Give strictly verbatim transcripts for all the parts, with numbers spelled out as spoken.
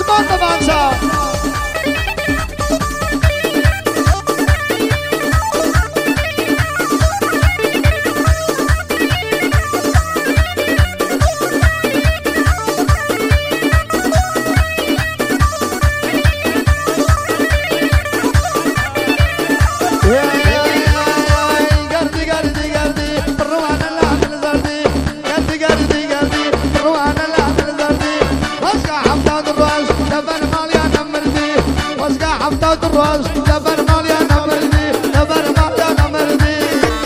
عثمان دبانچا الراس لبر ماليانا مردي لبر ماليانا مردي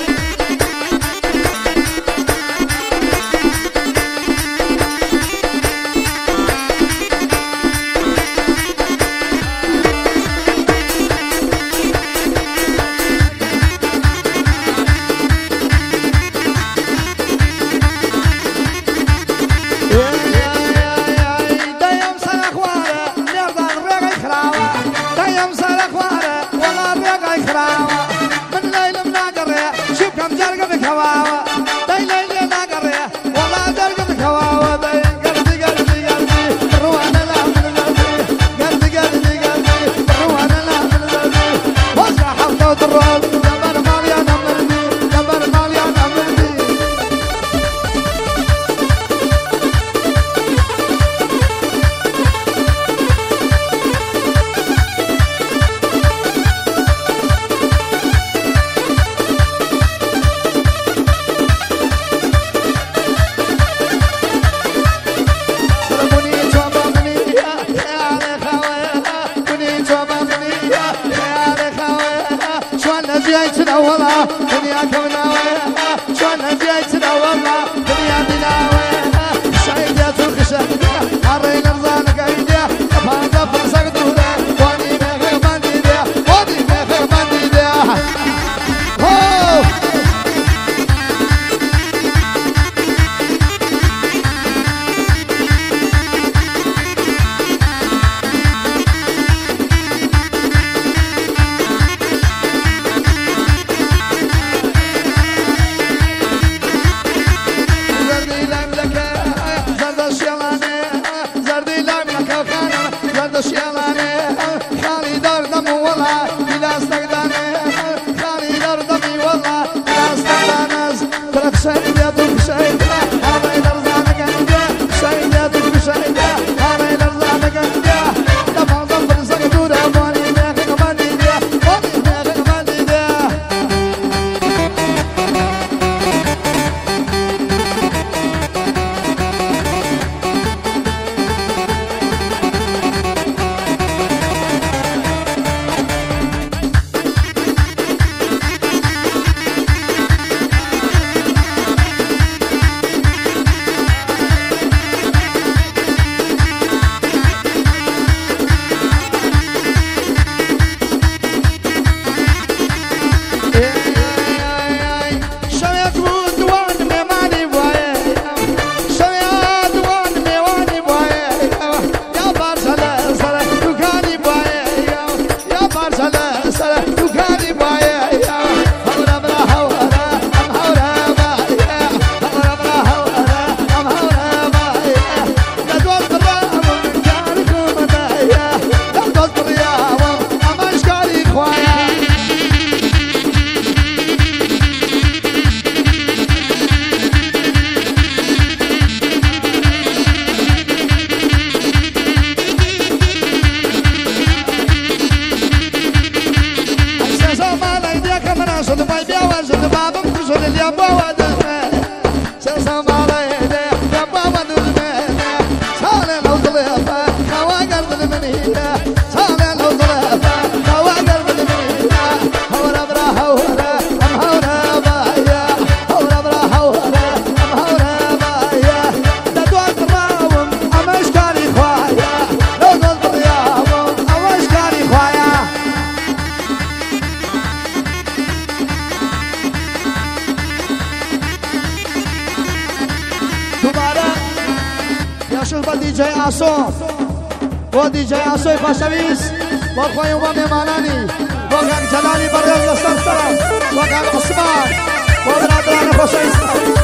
و دیجی آسوی پاشویس و خواهیم و میمانانی و گم جلالی برگز لسان سرم و گم عثمان و برادران خوشایستان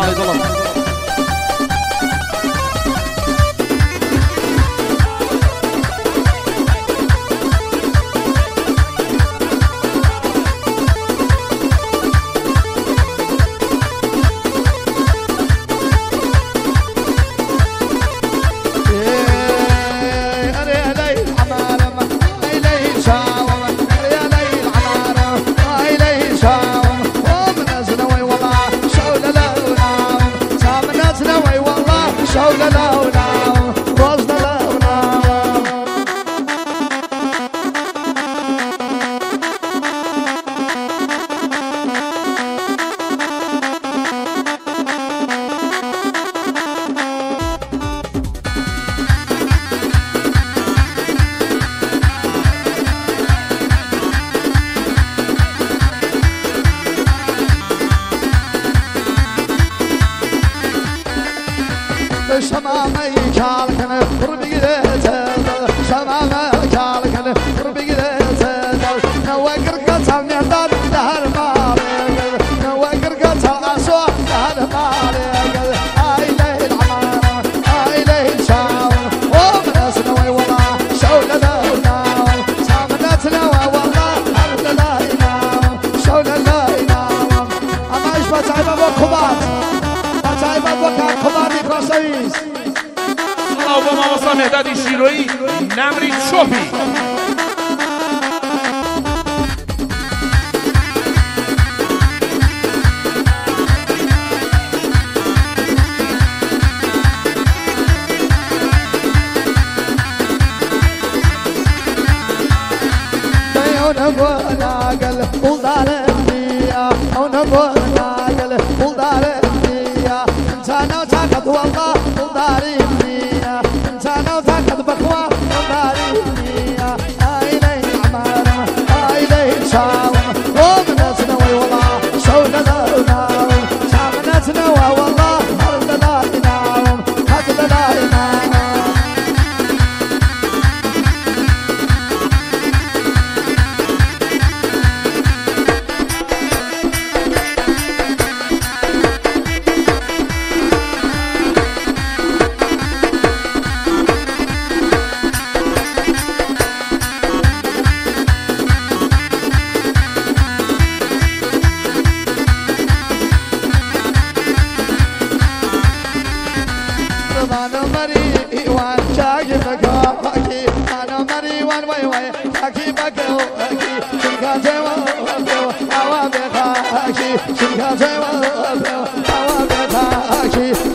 علي طلب شمامي كالكن قربي قريتل شمامي كالكن قربي قريتل نوكر قتل نهدان دهر مالك نوكر قتل عصو دهر مالك اي ليه العمارة اي ليه الشاور ومن سنوي والله شولة لوناو سامنتنا والله أرض لا ينام شولة لا ينام اما ايش بتعيب ابو كبات بتعيب ابو كباتي كوسويس اللهم وصل مهداد الشيلوي نمري شوبي نبغى ناقل ولدار الدنيا أو نبغى ناقل ولدار الدنيا أنت أنا وتاقد والله ولدار الدنيا أنت أنا وتاقد بقوة ولدار الدنيا آي ليه عمارة آي ليه شاوة ومنتنا وي والله شولنا وناوم شامنتنا والله أرضنا يناوم هاتنا يناوم أنا مري وان جاي بكاكي أنا مري وان وي وي كاكي بكاكي شنكا جوا أوا بكاكي شنكا جوا أوا بكاكي